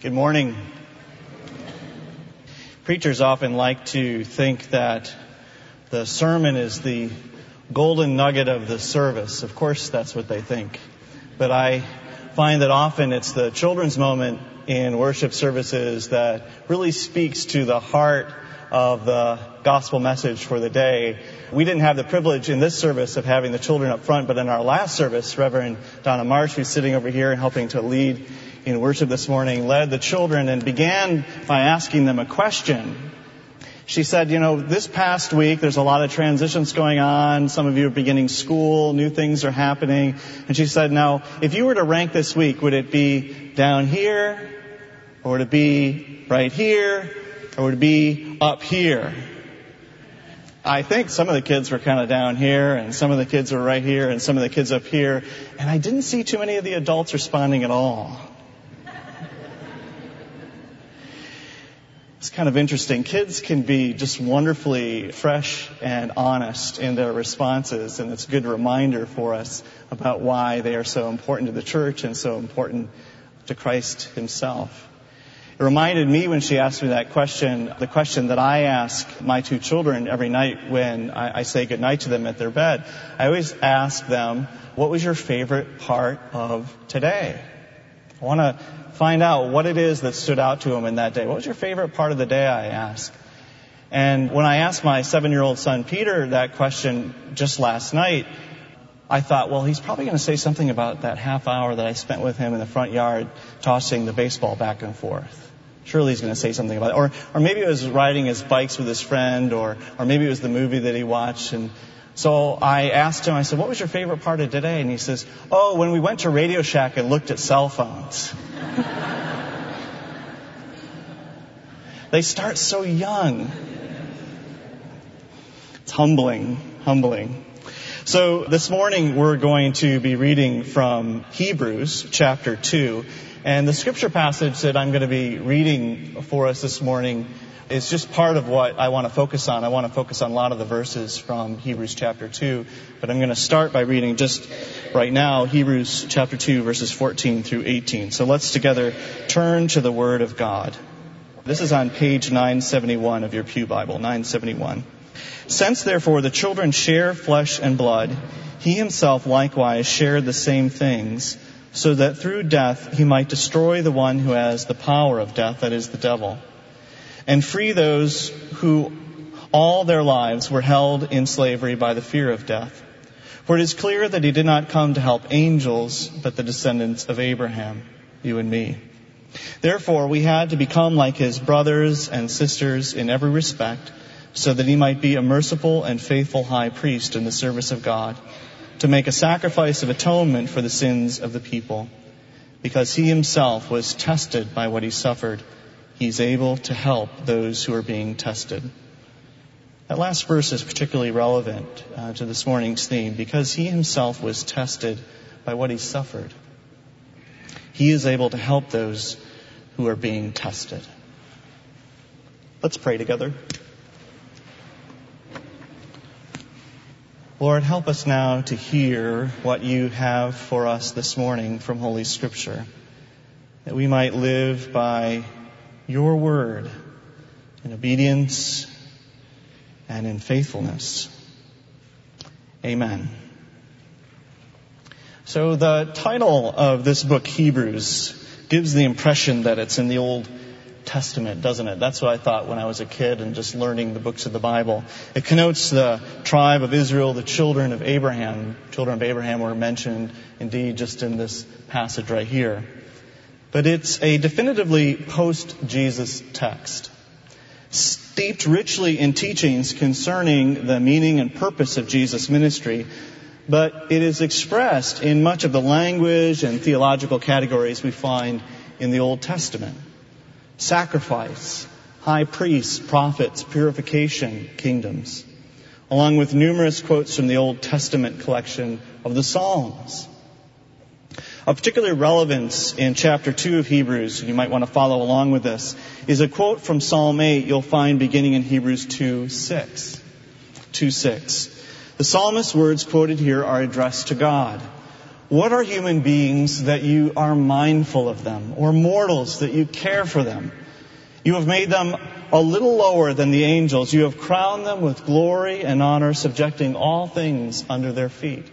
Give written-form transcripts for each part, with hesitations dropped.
Good morning. Preachers often like to think that the sermon is the golden nugget of the service. Of course, that's what they think. But I find that often it's the children's moment in worship services that really speaks to the heart of the gospel message for the day. We didn't have the privilege in this service of having the children up front, but in our last service, Reverend Donna Marsh, who's sitting over here and helping to lead in worship this morning, led the children and began by asking them a question. She said, this past week there's a lot of transitions going on. Some of you are beginning school, new things are happening. And she said, now, if you were to rank this week, would it be down here, or would it be right here, or would it be up here? I think some of the kids were kind of down here, and some of the kids were right here, and some of the kids up here. And I didn't see too many of the adults responding at all. It's kind of interesting. Kids can be just wonderfully fresh and honest in their responses, and it's a good reminder for us about why they are so important to the church and so important to Christ himself. It reminded me when she asked me that question, the question that I ask my two children every night when I say goodnight to them at their bed. I always ask them, what was your favorite part of today? I want to find out what it is that stood out to them in that day. What was your favorite part of the day, I ask. And when I asked my 7-year-old son Peter that question just last night, I thought, well, he's probably going to say something about that half hour that I spent with him in the front yard tossing the baseball back and forth. Surely he's going to say something about it. Or maybe it was riding his bikes with his friend, or maybe it was the movie that he watched. And so I asked him, I said, what was your favorite part of today? And he says, when we went to Radio Shack and looked at cell phones. They start so young. It's humbling. So this morning we're going to be reading from Hebrews chapter 2. And the scripture passage that I'm going to be reading for us this morning is just part of what I want to focus on. I want to focus on a lot of the verses from Hebrews chapter 2. But I'm going to start by reading just right now Hebrews chapter 2 verses 14 through 18. So let's together turn to the Word of God. This is on page 971 of your Pew Bible, 971. Since therefore the children share flesh and blood, he himself likewise shared the same things, so that through death he might destroy the one who has the power of death, that is the devil, and free those who all their lives were held in slavery by the fear of death. For it is clear that he did not come to help angels, but the descendants of Abraham, you and me. Therefore we had to become like his brothers and sisters in every respect, so that he might be a merciful and faithful high priest in the service of God, to make a sacrifice of atonement for the sins of the people. Because he himself was tested by what he suffered, he's able to help those who are being tested. That last verse is particularly relevant to this morning's theme, because he himself was tested by what he suffered. He is able to help those who are being tested. Let's pray together. Lord, help us now to hear what you have for us this morning from Holy Scripture, that we might live by your word in obedience and in faithfulness. Amen. So the title of this book, Hebrews, gives the impression that it's in the Old Testament, doesn't it? That's what I thought when I was a kid and just learning the books of the Bible. It connotes the tribe of Israel, the children of Abraham. Children of Abraham were mentioned indeed just in this passage right here. But it's a definitively post-Jesus text, steeped richly in teachings concerning the meaning and purpose of Jesus' ministry, but it is expressed in much of the language and theological categories we find in the Old Testament. Sacrifice, high priests, prophets, purification, kingdoms, along with numerous quotes from the Old Testament collection of the Psalms. Of particular relevance in chapter 2 of Hebrews, and you might want to follow along with this, is a quote from Psalm 8 you'll find beginning in Hebrews 2:6. The psalmist's words quoted here are addressed to God. What are human beings that you are mindful of them, or mortals that you care for them? You have made them a little lower than the angels. You have crowned them with glory and honor, subjecting all things under their feet.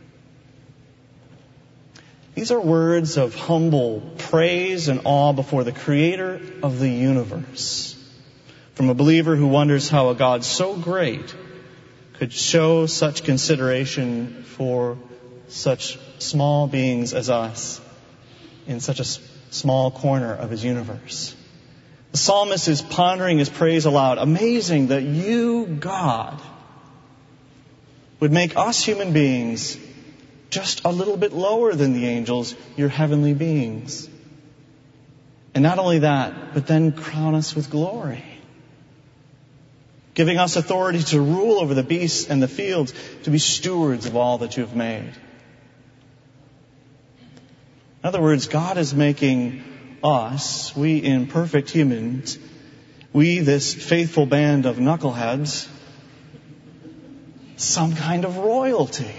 These are words of humble praise and awe before the Creator of the universe, from a believer who wonders how a God so great could show such consideration for such small beings as us in such a small corner of His universe. The psalmist is pondering his praise aloud. Amazing that you, God, would make us human beings just a little bit lower than the angels, your heavenly beings. And not only that, but then crown us with glory, giving us authority to rule over the beasts and the fields, to be stewards of all that you have made. In other words, God is making us, we imperfect humans, we, this faithful band of knuckleheads, some kind of royalty.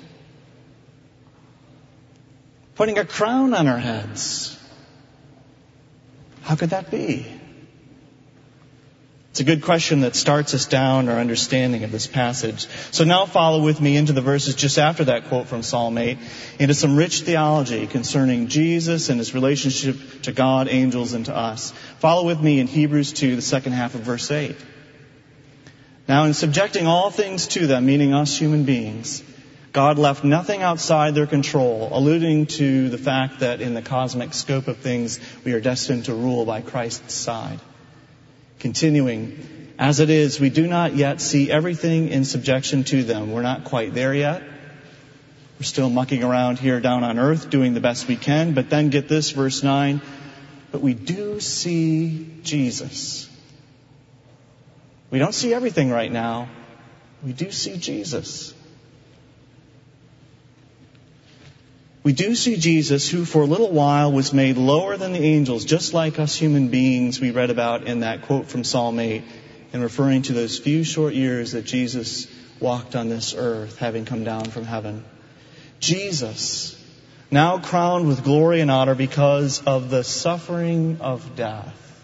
Putting a crown on our heads. How could that be? It's a good question that starts us down our understanding of this passage. So now follow with me into the verses just after that quote from Psalm 8, into some rich theology concerning Jesus and His relationship to God, angels, and to us. Follow with me in Hebrews 2, the second half of verse 8. Now in subjecting all things to them, meaning us human beings, God left nothing outside their control, alluding to the fact that in the cosmic scope of things, we are destined to rule by Christ's side. Continuing, as it is, we do not yet see everything in subjection to them. We're not quite there yet. We're still mucking around here down on earth, doing the best we can. But then get this, verse 9. But we do see Jesus. We don't see everything right now. We do see Jesus. We do see Jesus, who for a little while was made lower than the angels, just like us human beings we read about in that quote from Psalm 8, and referring to those few short years that Jesus walked on this earth, having come down from heaven. Jesus, now crowned with glory and honor because of the suffering of death.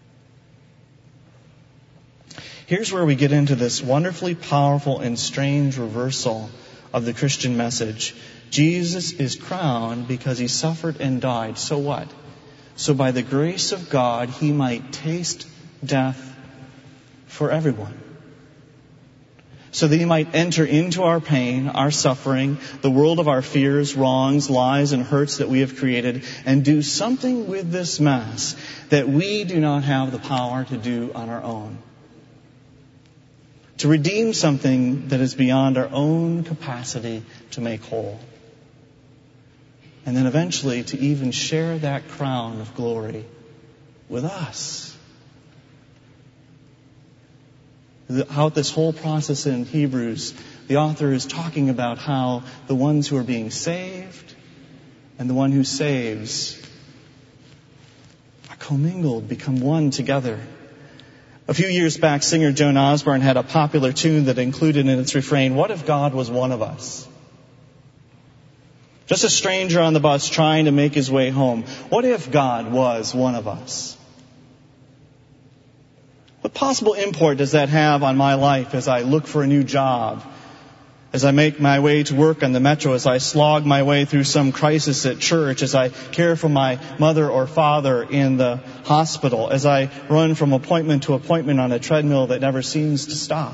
Here's where we get into this wonderfully powerful and strange reversal of the Christian message. Jesus is crowned because He suffered and died. So what? So by the grace of God, He might taste death for everyone. So that He might enter into our pain, our suffering, the world of our fears, wrongs, lies, and hurts that we have created, and do something with this mess that we do not have the power to do on our own. To redeem something that is beyond our own capacity to make whole. And then eventually to even share that crown of glory with us. How this whole process in Hebrews, the author is talking about how the ones who are being saved and the one who saves are commingled, become one together. A few years back, singer Joan Osborne had a popular tune that included in its refrain, "What if God was one of us?" Just a stranger on the bus trying to make his way home. What if God was one of us? What possible import does that have on my life as I look for a new job, as I make my way to work on the metro, as I slog my way through some crisis at church, as I care for my mother or father in the hospital, as I run from appointment to appointment on a treadmill that never seems to stop?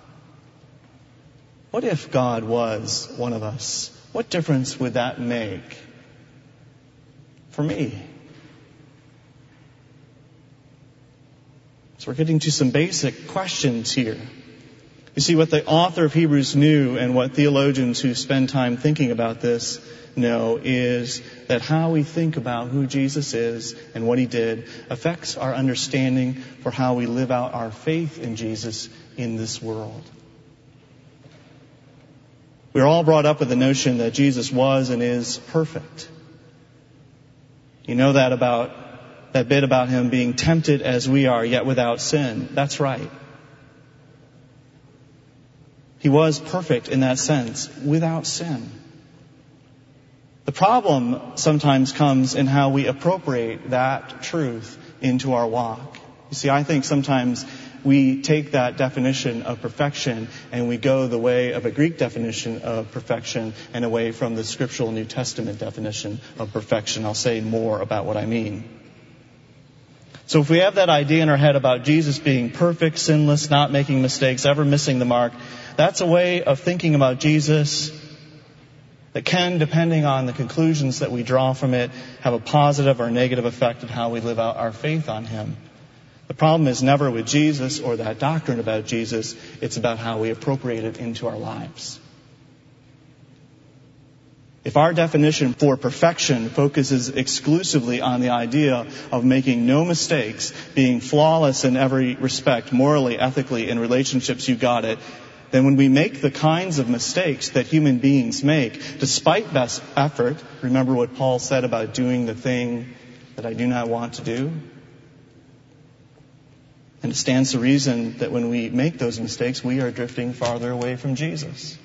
What if God was one of us? What difference would that make for me? So we're getting to some basic questions here. You see, what the author of Hebrews knew and what theologians who spend time thinking about this know is that how we think about who Jesus is and what He did affects our understanding for how we live out our faith in Jesus in this world. We're all brought up with the notion that Jesus was and is perfect. You know that bit about Him being tempted as we are, yet without sin. That's right. He was perfect in that sense, without sin. The problem sometimes comes in how we appropriate that truth into our walk. You see, I think sometimes we take that definition of perfection and we go the way of a Greek definition of perfection and away from the scriptural New Testament definition of perfection. I'll say more about what I mean. So if we have that idea in our head about Jesus being perfect, sinless, not making mistakes, ever missing the mark, that's a way of thinking about Jesus that can, depending on the conclusions that we draw from it, have a positive or negative effect on how we live out our faith on Him. The problem is never with Jesus or that doctrine about Jesus. It's about how we appropriate it into our lives. If our definition for perfection focuses exclusively on the idea of making no mistakes, being flawless in every respect, morally, ethically, in relationships, you got it, then when we make the kinds of mistakes that human beings make, despite best effort, remember what Paul said about doing the thing that I do not want to do? And it stands to reason that when we make those mistakes, we are drifting farther away from Jesus.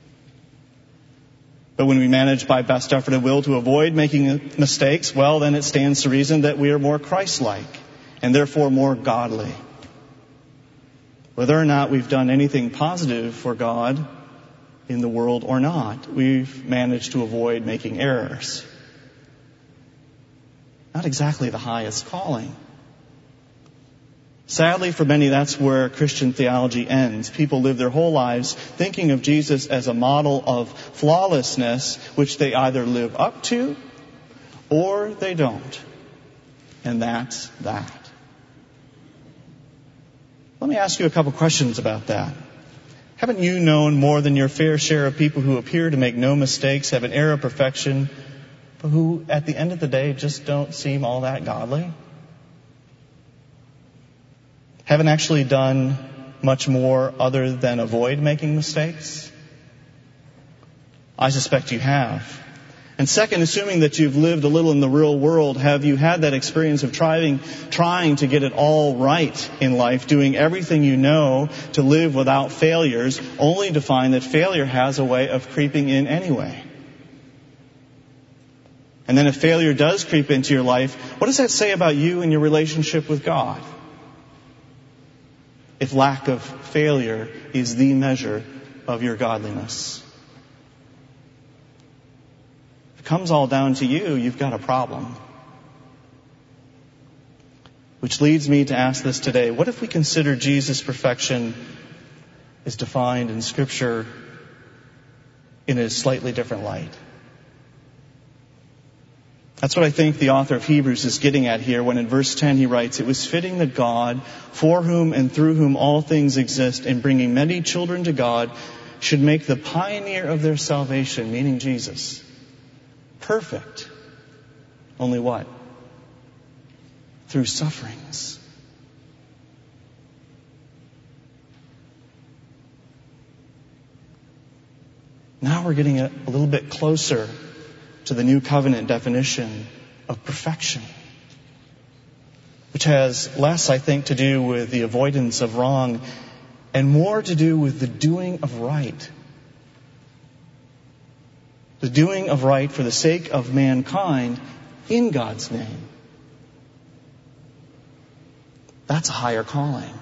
But when we manage by best effort and will to avoid making mistakes, well, then it stands to reason that we are more Christ-like and therefore more godly. Whether or not we've done anything positive for God in the world or not, we've managed to avoid making errors. Not exactly the highest calling. Sadly, for many, that's where Christian theology ends. People live their whole lives thinking of Jesus as a model of flawlessness, which they either live up to or they don't. And that's that. Let me ask you a couple questions about that. Haven't you known more than your fair share of people who appear to make no mistakes, have an air of perfection, but who at the end of the day just don't seem all that godly? Haven't actually done much more other than avoid making mistakes? I suspect you have. And second, assuming that you've lived a little in the real world, have you had that experience of trying to get it all right in life, doing everything you know to live without failures, only to find that failure has a way of creeping in anyway? And then if failure does creep into your life, what does that say about you and your relationship with God? If lack of failure is the measure of your godliness. If it comes all down to you, you've got a problem. Which leads me to ask this today. What if we consider Jesus' perfection as defined in Scripture in a slightly different light? That's what I think the author of Hebrews is getting at here when in verse 10 he writes, "It was fitting that God, for whom and through whom all things exist, in bringing many children to God, should make the pioneer of their salvation," meaning Jesus, perfect. Only what? Through sufferings. Now we're getting a little bit closer to the New Covenant definition of perfection, which has less, I think, to do with the avoidance of wrong and more to do with the doing of right. The doing of right for the sake of mankind in God's name. That's a higher calling.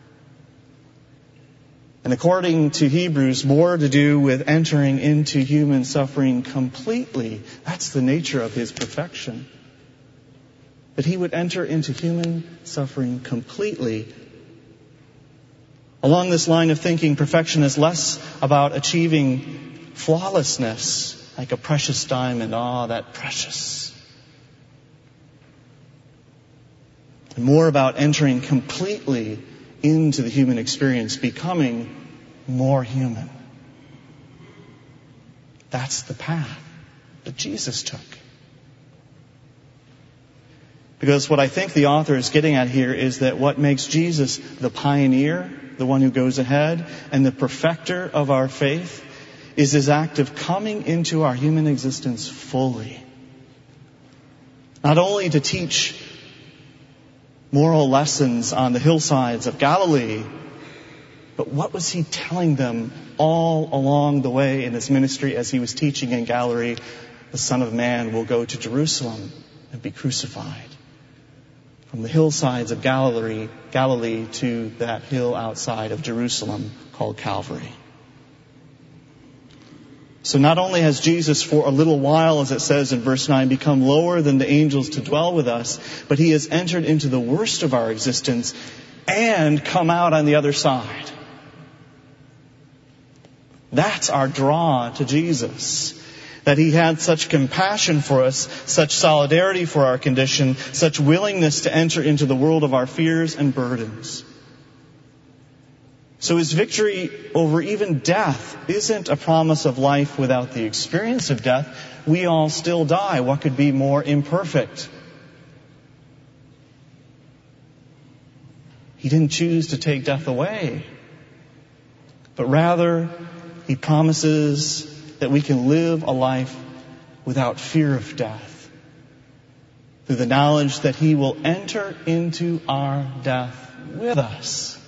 And according to Hebrews, more to do with entering into human suffering completely. That's the nature of His perfection. That He would enter into human suffering completely. Along this line of thinking, perfection is less about achieving flawlessness, like a precious diamond. That precious. And more about entering completely into the human experience, becoming more human. That's the path that Jesus took. Because what I think the author is getting at here is that what makes Jesus the pioneer, the one who goes ahead, and the perfecter of our faith, is His act of coming into our human existence fully. Not only to teach moral lessons on the hillsides of Galilee, but what was He telling them all along the way in His ministry as He was teaching in Galilee? the Son of Man will go to Jerusalem and be crucified. From the hillsides of Galilee to that hill outside of Jerusalem called Calvary. So not only has Jesus for a little while, as it says in verse 9, become lower than the angels to dwell with us, but he has entered into the worst of our existence and come out on the other side. That's our draw to Jesus. That he had such compassion for us, such solidarity for our condition, such willingness to enter into the world of our fears and burdens. So his victory over even death isn't a promise of life without the experience of death. We all still die. What could be more imperfect? He didn't choose to take death away, but rather he promises that we can live a life without fear of death, through the knowledge that he will enter into our death with us.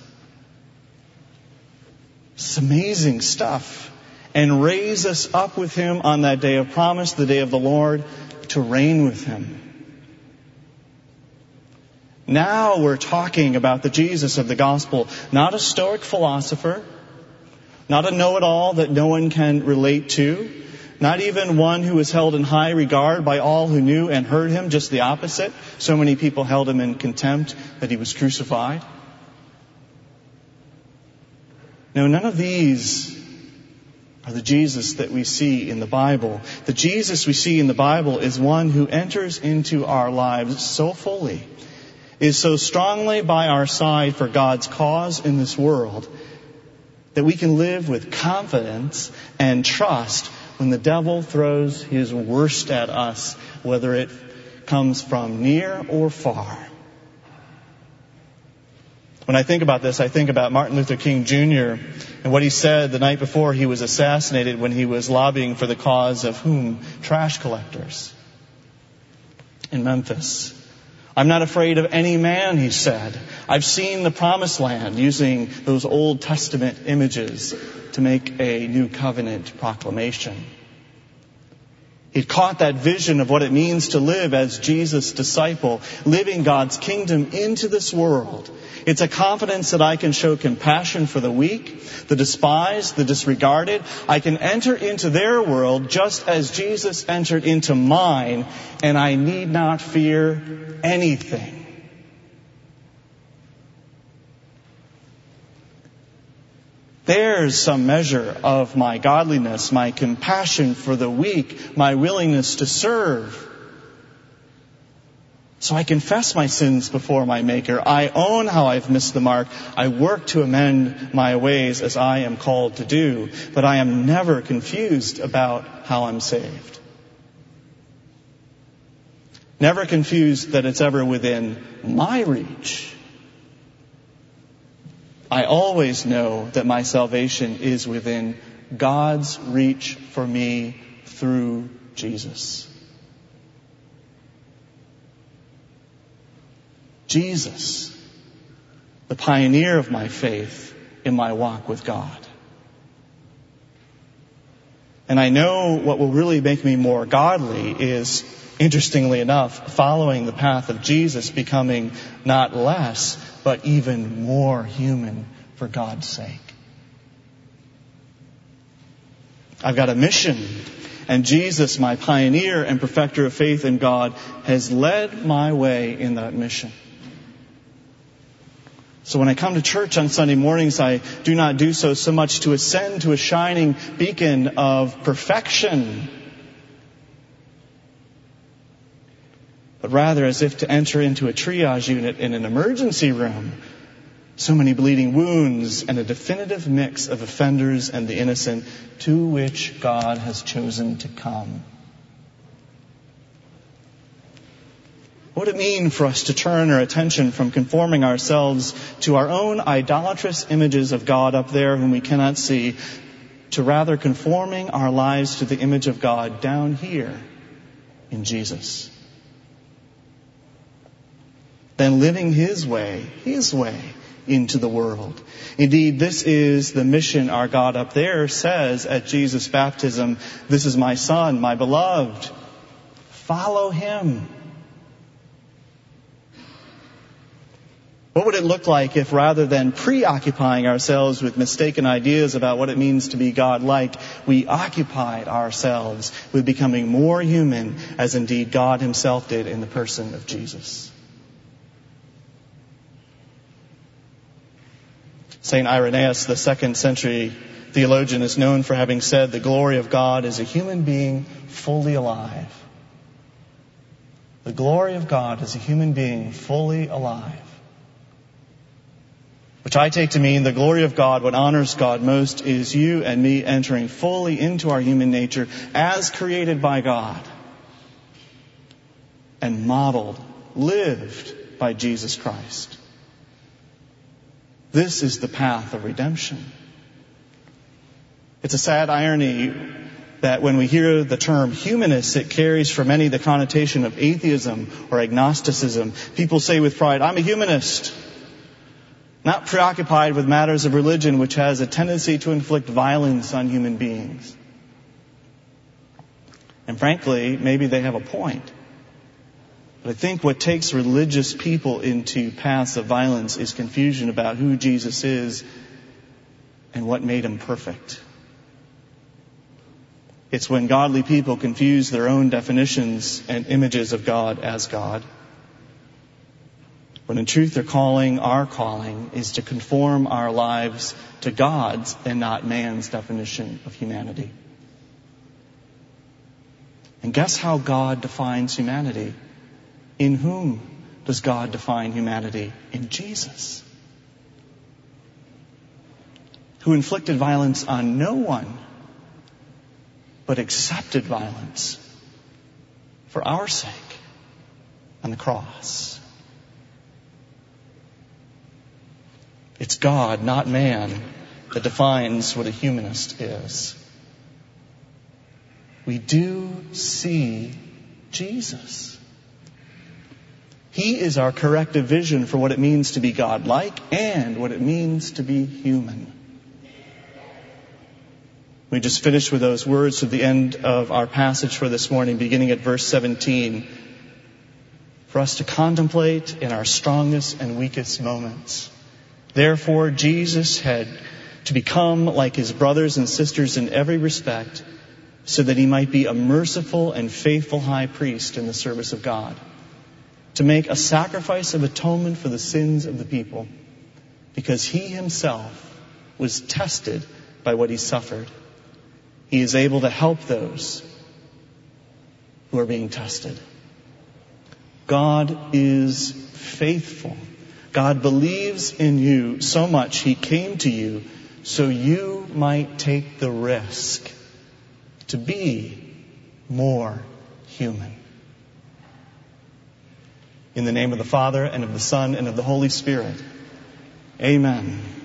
It's amazing stuff. And raise us up with him on that day of promise, the day of the Lord, to reign with him. Now we're talking about the Jesus of the gospel, not a Stoic philosopher, not a know-it-all that no one can relate to, not even one who was held in high regard by all who knew and heard him, just the opposite. So many people held him in contempt that he was crucified. No, none of these are the Jesus that we see in the Bible. The Jesus we see in the Bible is one who enters into our lives so fully, is so strongly by our side for God's cause in this world, that we can live with confidence and trust when the devil throws his worst at us, whether it comes from near or far. When I think about this, I think about Martin Luther King Jr. and what he said the night before he was assassinated when he was lobbying for the cause of whom? Trash collectors in Memphis. I'm not afraid of any man, he said. I've seen the promised land, using those Old Testament images to make a new covenant proclamation. He'd caught that vision of what it means to live as Jesus' disciple, living God's kingdom into this world. It's a confidence that I can show compassion for the weak, the despised, the disregarded. I can enter into their world just as Jesus entered into mine, and I need not fear anything. There's some measure of my godliness, my compassion for the weak, my willingness to serve. So I confess my sins before my Maker. I own how I've missed the mark. I work to amend my ways as I am called to do. But I am never confused about how I'm saved. Never confused that it's ever within my reach. I always know that my salvation is within God's reach for me through Jesus. Jesus, the pioneer of my faith in my walk with God. And I know what will really make me more godly is, interestingly enough, following the path of Jesus, becoming not less, but even more human for God's sake. I've got a mission, and Jesus, my pioneer and perfecter of faith in God, has led my way in that mission. So when I come to church on Sunday mornings, I do not do so much to ascend to a shining beacon of perfection, but rather as if to enter into a triage unit in an emergency room. So many bleeding wounds and a definitive mix of offenders and the innocent, to which God has chosen to come. What would it mean for us to turn our attention from conforming ourselves to our own idolatrous images of God up there whom we cannot see, to rather conforming our lives to the image of God down here in Jesus? Then living His way, into the world. Indeed, this is the mission our God up there says at Jesus' baptism, "This is my Son, my beloved. Follow him." What would it look like if, rather than preoccupying ourselves with mistaken ideas about what it means to be God-like, we occupied ourselves with becoming more human, as indeed God himself did in the person of Jesus? St. Irenaeus, the 2nd century theologian, is known for having said the glory of God is a human being fully alive. The glory of God is a human being fully alive. Which I take to mean the glory of God, what honors God most, is you and me entering fully into our human nature as created by God and modeled, lived by Jesus Christ. This is the path of redemption. It's a sad irony that when we hear the term humanist, it carries for many the connotation of atheism or agnosticism. People say with pride, "I'm a humanist," not preoccupied with matters of religion, which has a tendency to inflict violence on human beings. And frankly, maybe they have a point. But I think what takes religious people into paths of violence is confusion about who Jesus is and what made him perfect. It's when godly people confuse their own definitions and images of God as God, when in truth our calling is to conform our lives to God's and not man's definition of humanity. And guess how God defines humanity? In whom does God define humanity? In Jesus, who inflicted violence on no one, but accepted violence for our sake on the cross. It's God, not man, that defines what a humanist is. We do see Jesus. He is our corrective vision for what it means to be God-like and what it means to be human. We just finished with those words to the end of our passage for this morning, beginning at verse 17, for us to contemplate in our strongest and weakest moments. Therefore, Jesus had to become like his brothers and sisters in every respect, so that he might be a merciful and faithful high priest in the service of God, to make a sacrifice of atonement for the sins of the people, because he himself was tested by what he suffered. He is able to help those who are being tested. God is faithful. God believes in you so much he came to you so you might take the risk to be more human. In the name of the Father, and of the Son, and of the Holy Spirit. Amen.